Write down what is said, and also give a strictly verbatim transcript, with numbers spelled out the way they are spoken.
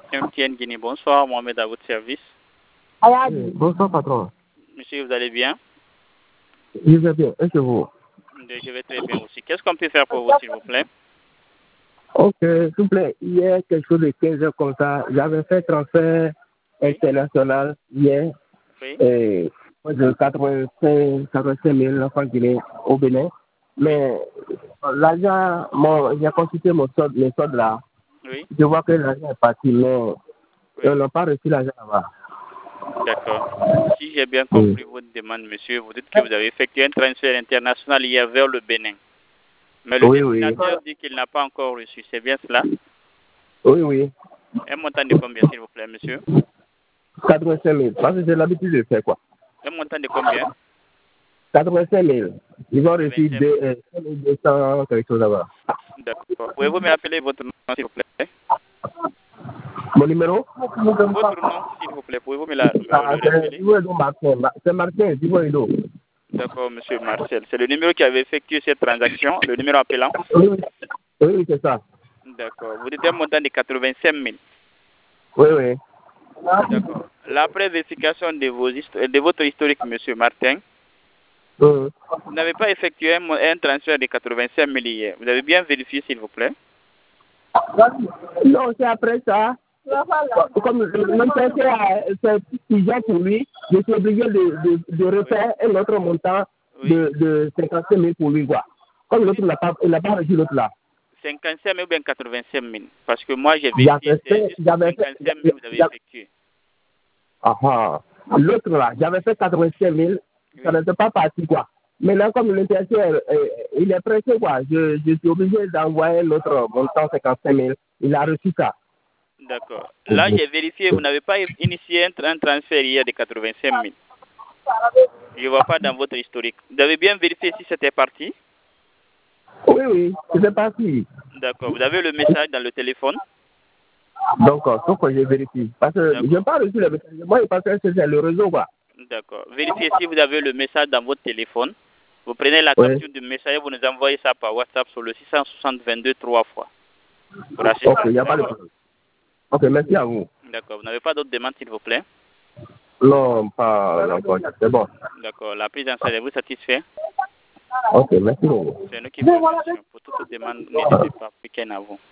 M T N Guinée, bonsoir, Mohamed à votre service. Oui, bonsoir, patron. Monsieur, vous allez bien? Je vais bien. Et que vous? Je vais très bien aussi. Qu'est-ce qu'on peut faire pour vous, s'il vous plaît? Ok, s'il vous plaît, hier, quelque chose de quinze heures comme ça, j'avais fait transfert international hier, Oui. et de quatre-vingt-cinq, quatre-vingt-cinq mille francs guinéens au Bénin. Mais l'argent, mon, j'ai consulté mon solde, mes soldes là. Oui. Je vois que l'argent est parti, mais Oui. on n'a pas reçu l'argent là-bas. D'accord. Si j'ai bien Oui. compris votre demande, monsieur, vous dites que vous avez effectué un transfert international hier vers le Bénin. Mais le Oui, oui. destinataire dit qu'il n'a pas encore reçu. C'est bien cela? Oui, oui. Un montant de combien, s'il vous plaît, monsieur? quatre-vingt-cinq mille. Parce que j'ai l'habitude de faire quoi? Un montant de combien? quatre-vingt-cinq mille. Ils vont reçu quatre-vingt-cinq deux, euh, deux cents quelque chose là-bas. D'accord. Pouvez-vous me rappeler votre nom, s'il vous plaît? Mon numéro? Votre nom, s'il vous plaît. Pouvez-vous me, la, me Ah, le c'est rappeler? Divoido Martin. Ma- C'est Martin, Divoido. D'accord, monsieur Marcel. C'est le numéro qui avait effectué cette transaction, le numéro appelant? Oui, oui, oui, oui, c'est ça. D'accord. Vous dites un montant de quatre-vingt-cinq mille. Oui, oui. D'accord. L'après vérification de, vos histo- de votre historique, monsieur Martin, Mhm. vous n'avez pas effectué un, mo- un transfert de quatre-vingt-cinq mille hier. Vous avez bien vérifié, s'il vous plaît? Non, c'est après ça. Comme le c'est c'est suffisant pour lui, je suis obligé de, de, de refaire un autre montant Oui. de, de cinquante-cinq mille pour lui, quoi. Comme Vous l'autre dites n'a pas, il n'a pas reçu l'autre là. cinquante-cinq mille ou bien quatre-vingt-cinq mille? Parce que moi, j'ai vérifié, J'avais c'est fait, juste j'avais fait, cinquante-cinq mille que vous avez j'avais- effectué. ah, ah. L'autre là, j'avais fait quatre-vingt-cinq mille, ça Oui. n'était pas parti, quoi. Maintenant, comme l'intéressé, euh, euh, il est pressé, quoi, je, je suis obligé d'envoyer l'autre montant cinquante-cinq mille. Il a reçu ça. D'accord. Là, j'ai vérifié, vous n'avez pas initié un, tra- un transfert hier de quatre-vingt-cinq mille. Je ne vois pas dans votre historique. Vous avez bien vérifié si c'était parti? Oui, oui, c'est parti. D'accord. Vous avez le message dans le téléphone? Donc, il faut que je vérifie. Parce que je n'ai D'accord. pas reçu le message. Moi, je pense que c'est le réseau, quoi. D'accord. Vérifiez si vous avez le message dans votre téléphone. Vous prenez la Oui. capture du message et vous nous envoyez ça par WhatsApp sur le six cent soixante vingt-deux trois fois. Pour Ok, assistance. il n'y a pas de D'accord. problème. Ok, merci à vous. D'accord. Vous n'avez pas d'autres demandes, s'il vous plaît? Non, pas encore. C'est bon. D'accord. La prise en charge vous satisfait? Ok, merci beaucoup. C'est nous qui vous remercions. Pour toute demande, n'hésitez pas. Week-end à vous.